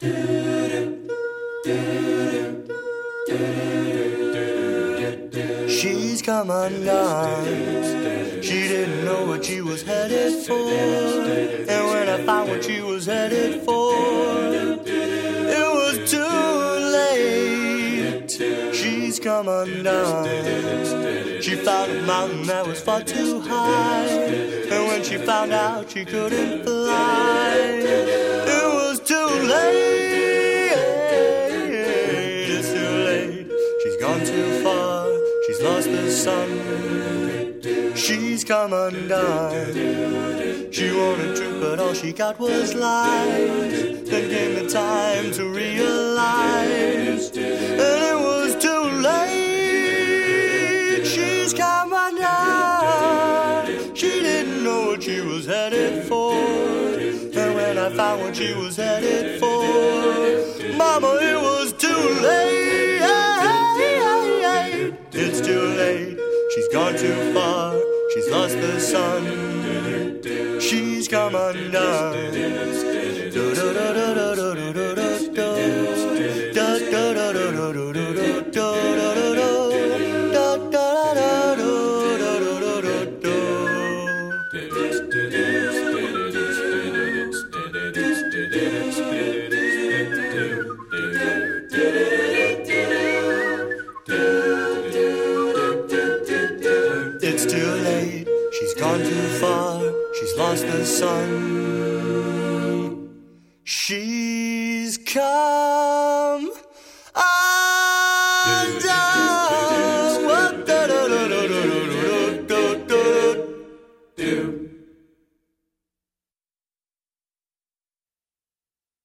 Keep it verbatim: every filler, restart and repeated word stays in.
She's come undone. She didn't know what she was headed for. And when I found what she was headed for, it was too late. She's come undone. She found a mountain that was far too high. And when she found out she couldn't fly, it was too late. It's too late. She's gone too far. She's lost the sun. She's come undone. She wanted truth, but all she got was lies. Then came the time to realize, and it was too late. She's come undone. She didn't know what she was headed for. And when I found what she was headed for, Mama, it was too late. It's too late. She's gone too far. She's lost the sun. She's come undone. It's too late, she's gone too far, she's lost the sun. She's come.